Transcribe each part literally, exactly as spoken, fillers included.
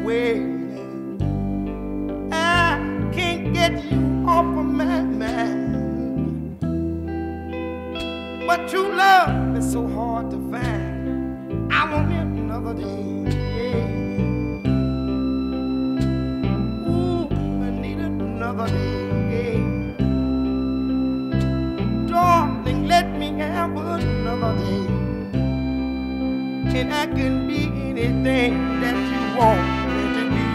away. I can't get you off of my mind, but true love is so hard to find. I want it another day. Ooh, I need it another day. Darling, let me have another day, and I can be anything that you want me to be.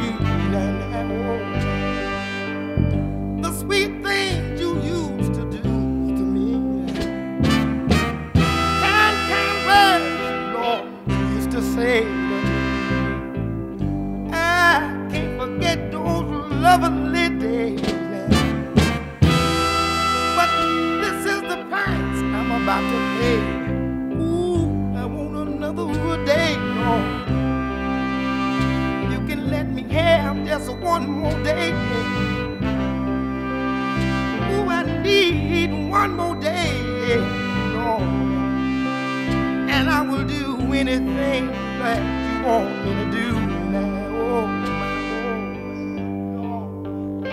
And the sweet things you used to do to me, kind, kind words, Lord, you used to say to me. I can't forget those lovely days, but this is the price I'm about to pay. Ooh, I want another day, Lord. You can let me have just one more day. Ooh, I need one more day, Lord. And I will do anything that you want me to do now. Oh, my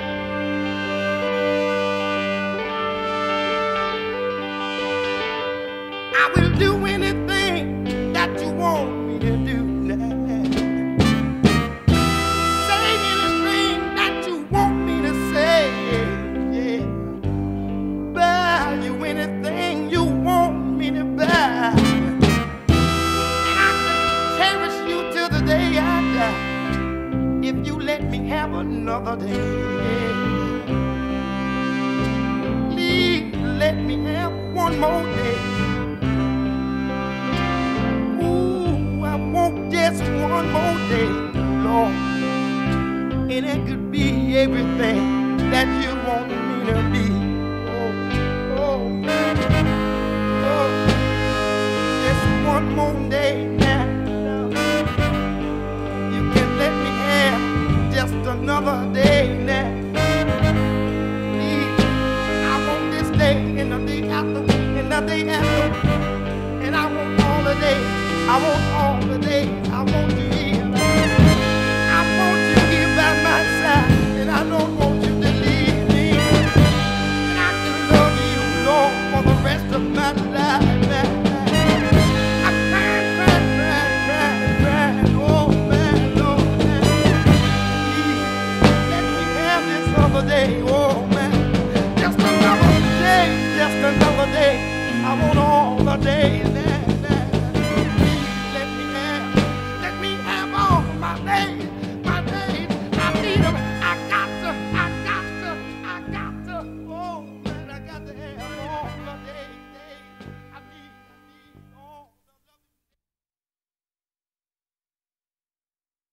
Lord. I will do anything that you want me to do now. Say anything that you want me to say, yeah. Buy you anything you want me to buy, and I can cherish you till the day I die, if you let me have another day. Please let me have one more day. Just one more day, Lord, and it could be everything that you want me to be. Oh, oh, oh, just one more day now. You can let me have just another day now. Please, I want this day and the day after and the day after, and I want all the days. I want all the days. I want you here. I want you here by my side, and I don't want you to leave me. And I can love you, Lord, for the rest of my life. I'm crying, crying, crying, crying, crying. Oh, man, oh, man. Please, let me have this other day. Oh, man. Just another day, just another day. I want all the days now.